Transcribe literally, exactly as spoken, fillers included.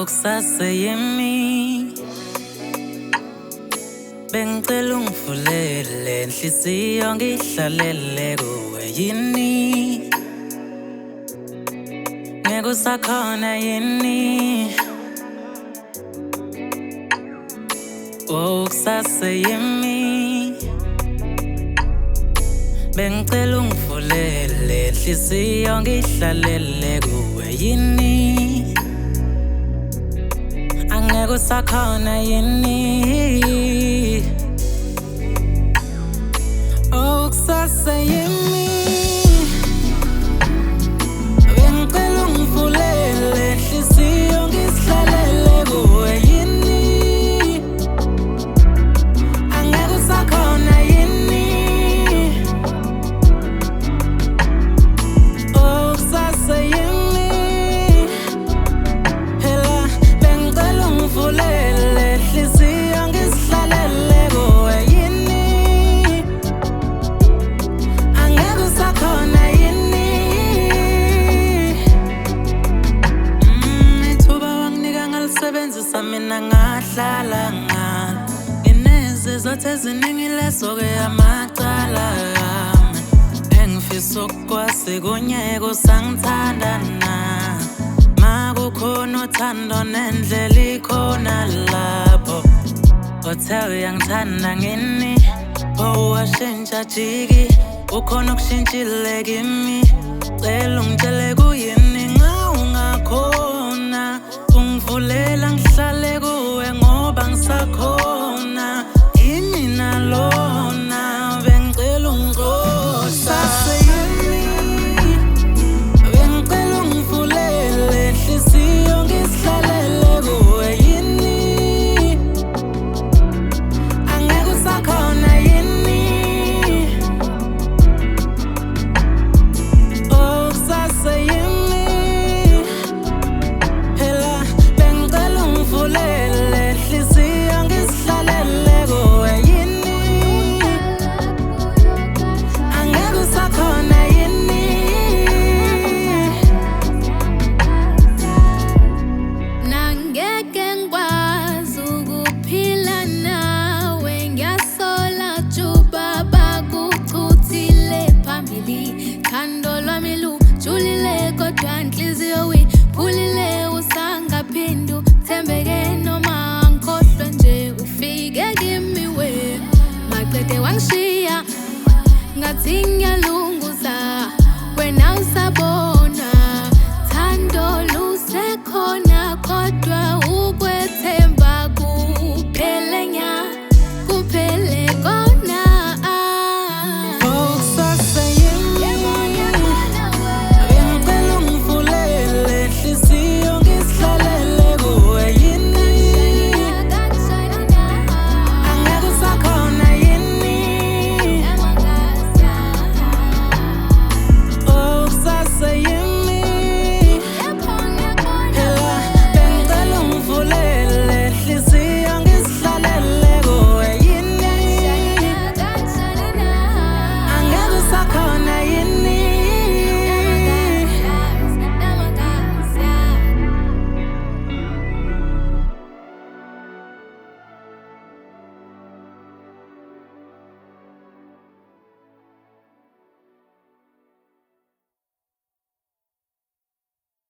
Okusaseyimi bengicela ungivulele inhliziyo ngihlalele kuwe yini ngeke usakhona yini okusaseyimi bengicela ungivulele inhliziyo ngihlalele kuwe yini angeke usakhona yini okusaseyimi bengicela ungivulele inhliziyo ngihlalele kuwe yini angeke usakhona yini okusaseyimi phela bengicela ungivulele inhliziyo ngihlalele kuwe yini angeke usakhona yini ithuba wanginika ngalisebenzisa mina ngahlala ngalo nginezizathu eziningi leso-ke amacala ami engifisa ukukwazi kunyeka usangithanda na makukhona uthando nendlela ikhona lapho othe uyangithanda ngini owashintsha jiki ukhona okushintshile kimi cela ungitshele kuyini nga ungakhona ungivulele